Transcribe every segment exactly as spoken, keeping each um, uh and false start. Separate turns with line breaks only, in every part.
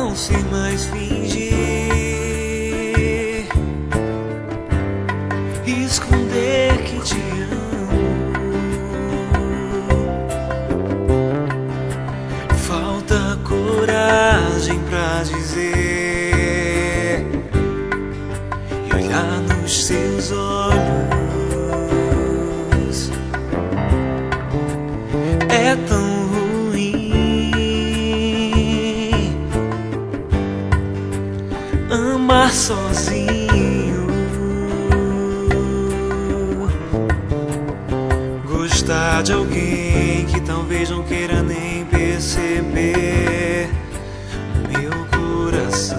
não sei mais fingir, esconder que te amo. Falta coragem pra dizer e olhar nos seus olhos. É tão amar sozinho, gostar de alguém que talvez não queira nem perceber meu coração.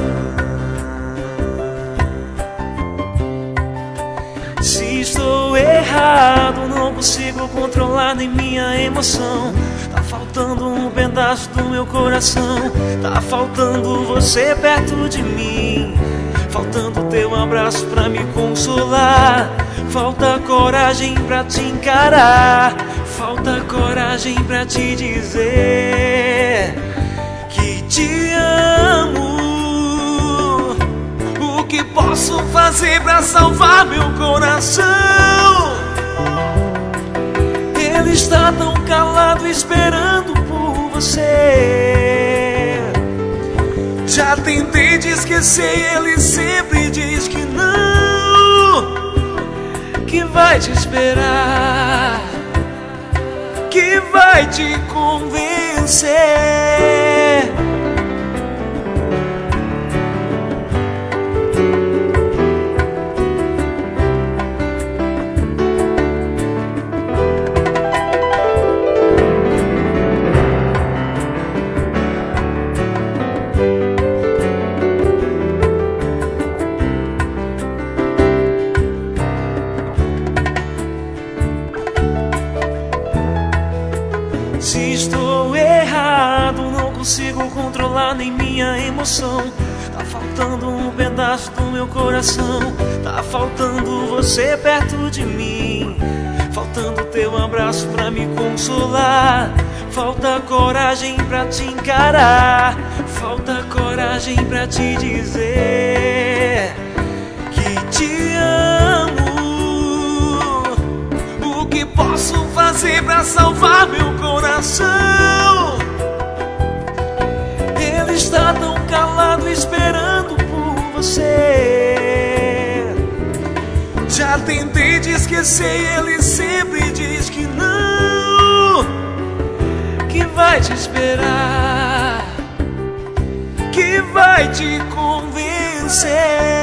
Se estou errado, não consigo controlar nem minha emoção. Tá faltando um pedaço do meu coração, tá faltando você perto de mim, faltando teu abraço pra me consolar. Falta coragem pra te encarar, falta coragem pra te dizer que te amo. O que posso fazer pra salvar meu coração? Ele está tão calado esperando por você. Já tentei te esquecer, ele sempre diz que não, que vai te esperar, que vai te convencer. Se estou errado, não consigo controlar nem minha emoção. Tá faltando um pedaço do meu coração, tá faltando você perto de mim, faltando teu abraço pra me consolar. Falta coragem pra te encarar, falta coragem pra te dizer que te amo. O que posso fazer pra salvar meu coração? Ele está tão calado esperando por você. Já tentei te esquecer, ele sempre diz que não, que vai te esperar, que vai te convencer.